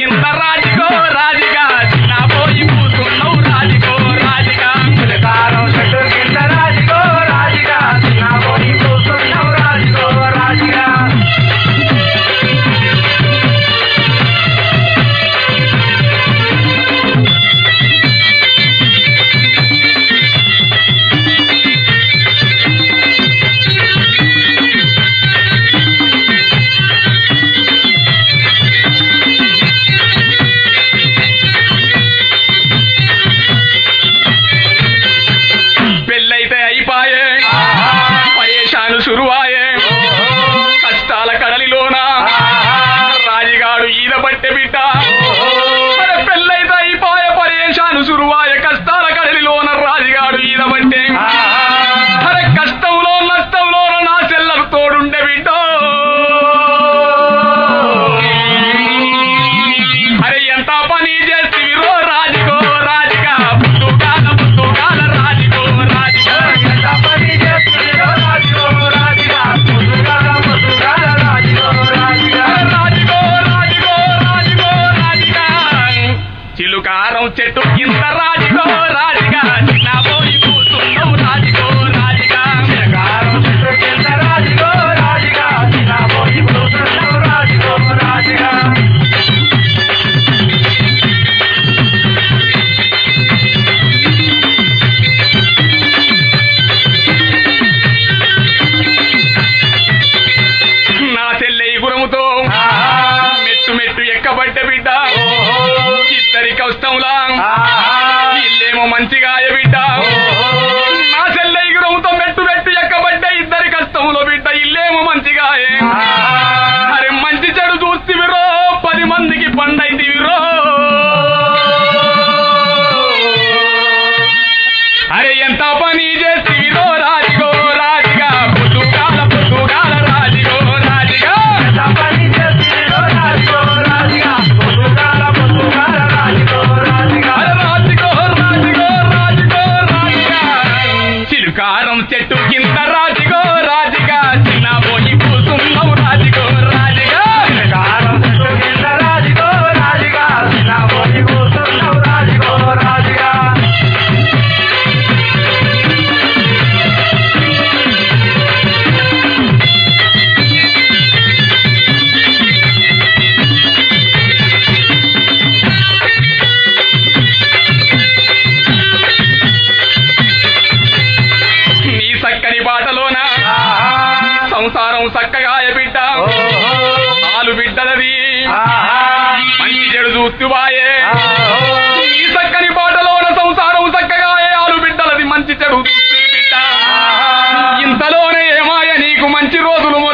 ఇంత రాజుకో రాజుగా చిన్నపోయి కూతున్నావు రాజుకో రాజుగా చిలకారం చెట్టు కింద రాజుకో రాజుగా చిన్నపోయి కూతున్నావు రాజుకో రాజుగా పెళ్ళైతే అయిపాయే పరేషాను సురువాయే కష్టాల కడలిలోన రాజుగాడు ఈద పట్టె బిడ్డ అరే పెళ్ళైతే అయిపాయే పరేషాను సురువాయే కష్టాల కడలిలోన రాజుగాడు ఈద పట్టే అరే కష్టంలో నష్టంలో నా చెల్లరు తోడుండే బిడ్డ అరే ఎంత పని చేస్తివిరో రాజుకో రాజుగా పుట్టుగాల రాజుకో రాజుగా ఎంత పని చేస్తుందో రాజుకో రాజుగా పొద్దుగాల పొద్దుగాల రాజుకో రాజుగా రాజుకో రాజుకో రాజుకో రాజుగా చిలుకారం చెట్టు కింద రాజుకో రాజుగా చిన్నపోయి కూతున్నావు రాజుకో రాజుగా చిలకారం చెట్టు కింద రాజుకో రాజుగా చిన్నపోయి కూతున్నావు రాజుకో రాజుగా నా చెల్లె గురముతో మెట్టు మెట్టు ఎక్కబడ్డ బిడ్డ ఇద్దరి కష్టంలా ఇల్లేమో మంచిగాయ బిడ్డ నా చెల్లె గురముతో మెట్టు మెట్టు ఎక్కబడ్డ ఇద్దరి కష్టంలో బిడ్డ ఇల్లేమో మంచిగాయే అరే మంచి చెడు చూస్తివిరో 10 మందికి పండైతివిరో అరే ఎంత పని చేస్తివిరో రాజుకో రాజుగా పొద్దుగాల రాజుకో రాజుగా ఎంత పని చేస్తుందో రాజుకో రాజుగా పొద్దుగాల పొద్దుగాల రాజుకో రాజుగా అరే రాజుకో రాజుకో రాజుకో రాజుగా చిలుకారం చెట్టు కింద రాజుకో రాజుగా చిన్నపోయి కూతున్నావు రాజుకో రాజుగా చిలకారం చెట్టు కింద రాజుకో రాజుగా చిన్నపోయి కూతున్నావు రాజుకో రాజుగా నీ చక్కని బాటలోన సంసారం చక్కగాయ బిడ్డ ఆలు బిడ్డలది మంచి చెడు చూస్తువాయే నీ చక్కని బాటలోన సంసారం చక్కగాయే ఆలు బిడ్డలది మంచి చెడు చూస్తూ బిడ్డ ఇంతలోనే ఏమాయ నీకు మంచి రోజులు